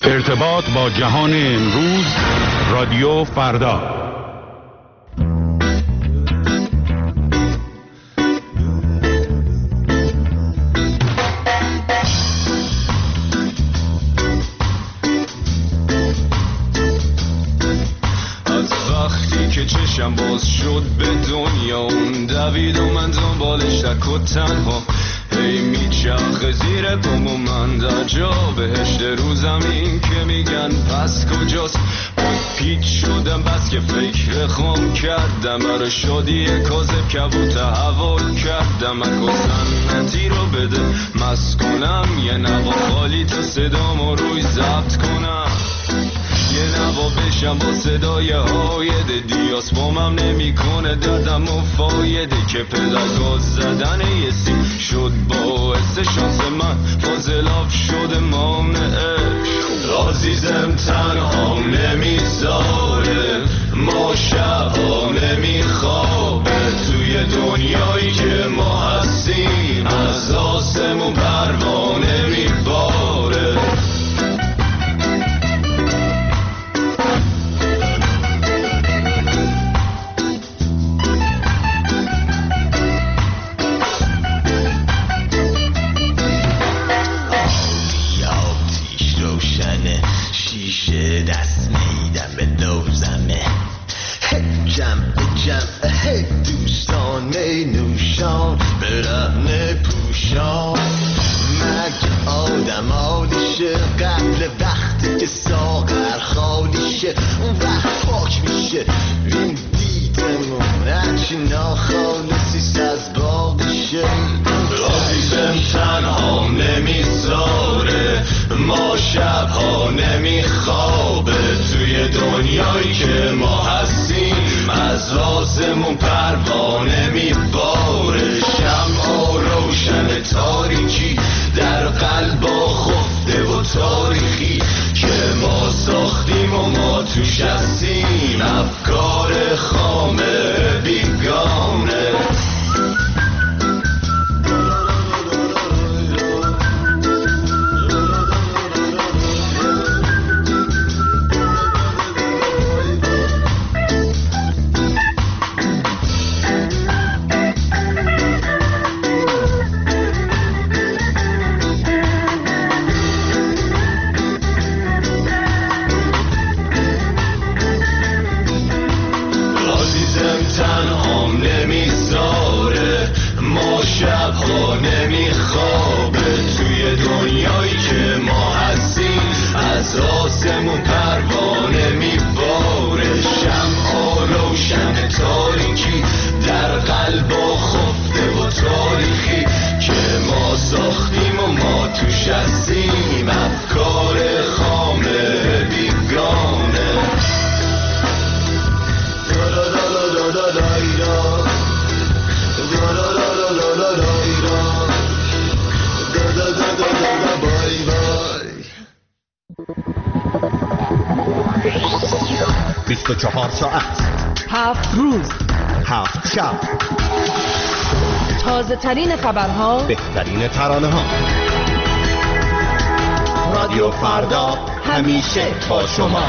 ارتباط با جهان امروز، رادیو فردا. از وقتی که چشم باز شد به دنیا اون دوید و من دنبالش تک و تنها هی میچرخه زیر پام و من در جا بهشت رو زمین که میگن پس کجاست. پیچ شدم بس که فکر خام کردم برای شادی کاذب کبوت حوال کردم اکو سنتی رو بده مست کنم یه نوا خالی تا صدامو روی ضبط کنم یه نوا بشم با صدای هایده دیاس بامم نمی کنه دردم و فایده که پدر گاز زدن یه سیم شد باعث شانس من فاضلاف شده مانعش. عزیزم تنها نمیذاره ما شبها نمیخوابه توی دنیایی که ما هستیم از آسمون پروانه میباره. شیشه دست میدم به دوزمه جمع دوستان می نوشان برهنه پوشان مگه آدم آلیشه قبل وقتی که ساغر خالیشه اون وقت پاک میشه این دیدمون هرچی ناخالصی از باقیشه. عزیزم تنها نمیذاره ما شبها نمیخوابه توی دنیایی که ما هستیم از آسمون پروانه میباره. شمعا روشن تاریکی در قلبا خفته و تاریخی که ما ساختیم و ما توش هستیم افکار خامه بیگانه. شبها نمیخوابه توی دنیایی که ما هستیم از آسمون پروانه میباره. شمعا روشن تاریکی در قلبا خفته و تاریخی که ما ساختیم و ما توش هستیم افکار خامه بیگانه. بیست و 24 ساعت 7 روز 7 شب تازه ترین خبرها، بهترین ترانه ها. رادیو فردا همیشه با شما.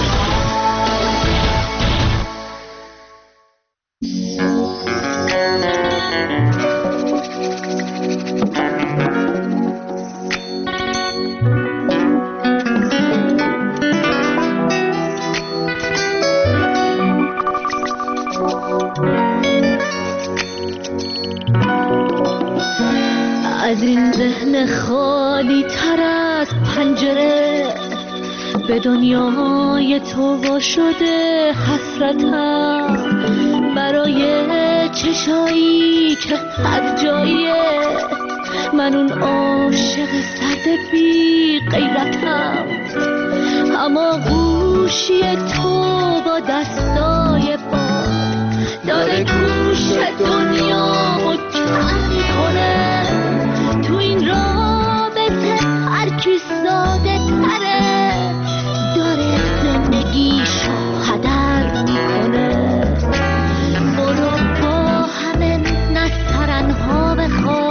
از این ذهن خالی تر از پنجره به دنیای تو وا شده حسرتم برای چشایی که هر جاییه من اون عاشق سرد بی غیرتم اما گوشی تو با دستای باد داره گوش دنیا کم میکنه. تو این رابطه هر کی ساده تره داره زندگیشو هدر میکنه. برو با همه نسترنها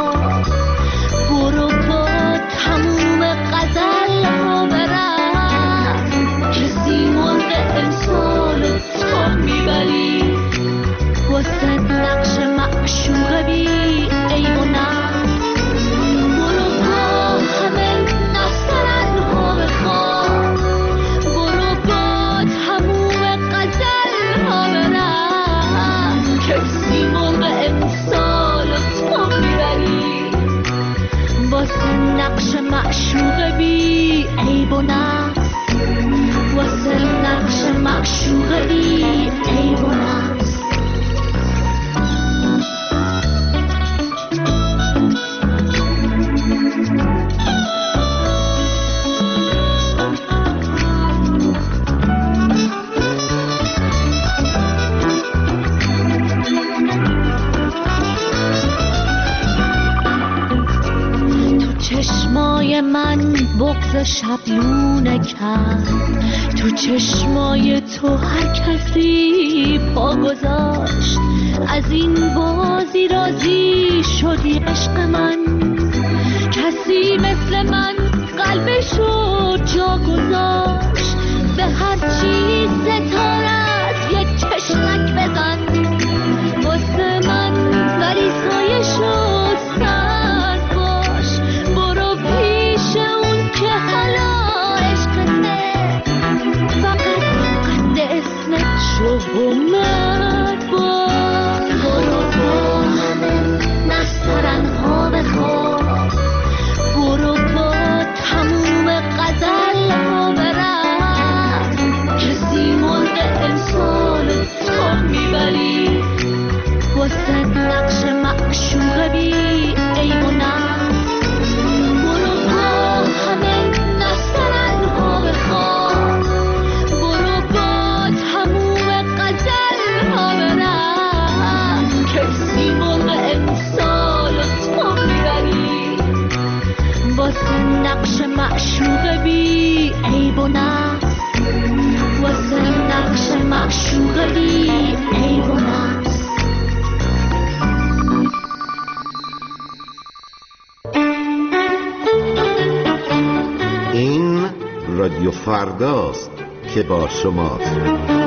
بخواب، برو با تموم غزل ها برم، شبلونه کرد. تو چشمای تو هر کسی پا گذاشت. از این بازی راضی شدی عشق من. کسی مثل من قلبشو جا گذاشت. به هر چی ستارت یک چشمک بزن. واسه من غریزهایشو سر باش. برو پیش اون که حالا عشقته. فقط قد اسمت شو مرد باش. برو با همه نسترنها بخواب. برو با تموم غزل ها برم. کسی مرغ امسال تو میبری. واسه نقش معشوق بی عیب و نقص. برو با همه نسترنها بخواب. برو با تموم غزل ها برم. کسی مرغ امسال تو میبری. واسه نقش معشوق بی عیب و نقص. واسه نقش معشوق بی عیب و نقص. این رادیو فرداست که با شماست.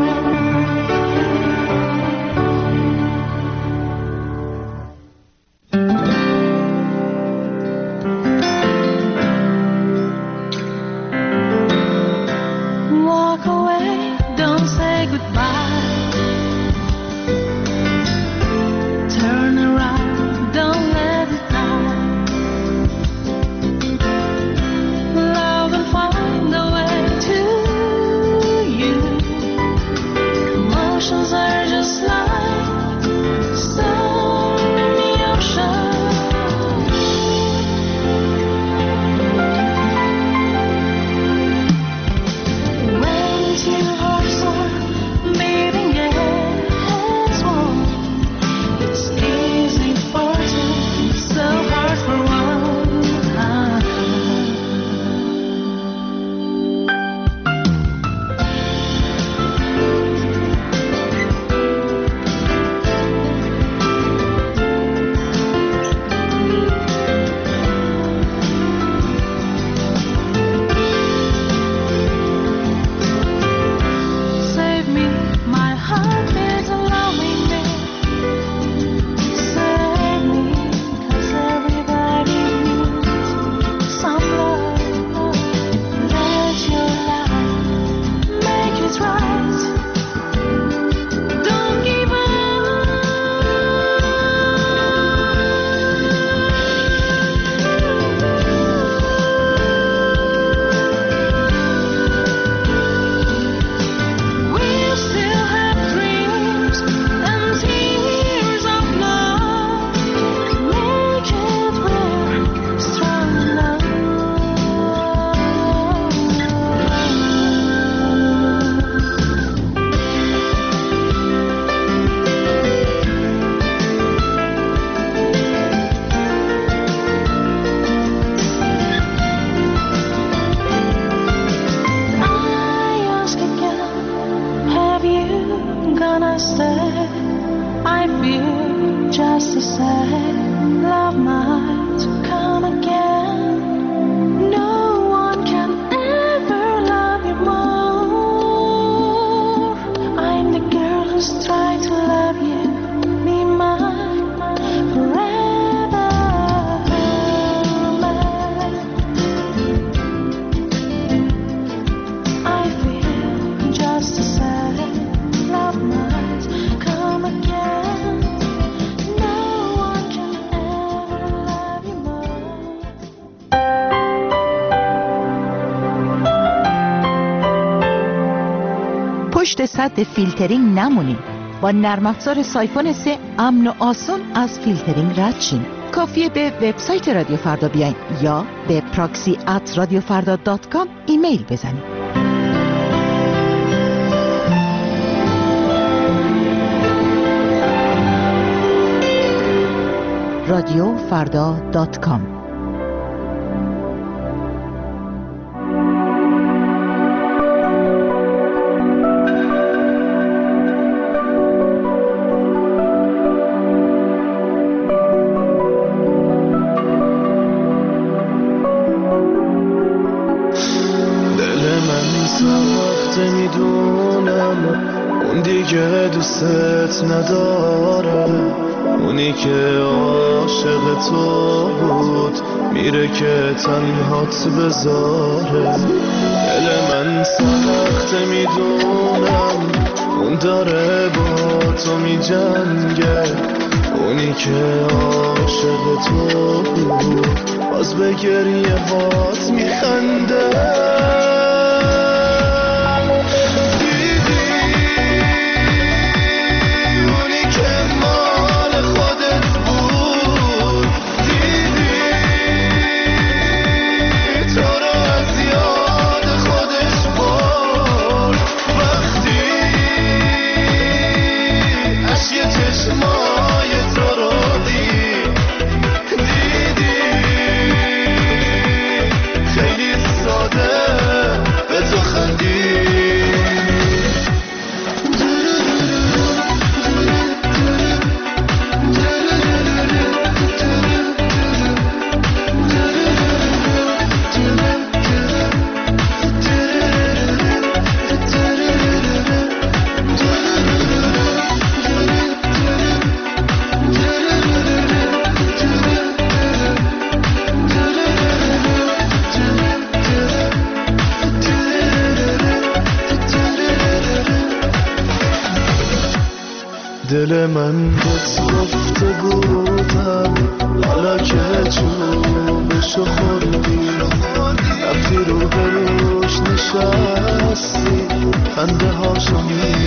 پشت سد فیلترینگ نمونید. با نرم افزار سایفون 3 امن و آسان از فیلترینگ رد شین. کافیه به وبسایت رادیو فردا بیاین یا به proxy@radiofarda.com ایمیل بزنید. radiofarda.com وقت میدونم اون دیگه دوستت نداره، اونی که عاشق تو بود میره که تنهات بذاره. دل من سخت میدونم اون داره با تو میجنگه، اونی که عاشق تو بود باز به گریه هات میخنده. دل من بهت گفته بودم حالا که چوبشو خوردی، رفتی رو بروش نشستی خنده هاشو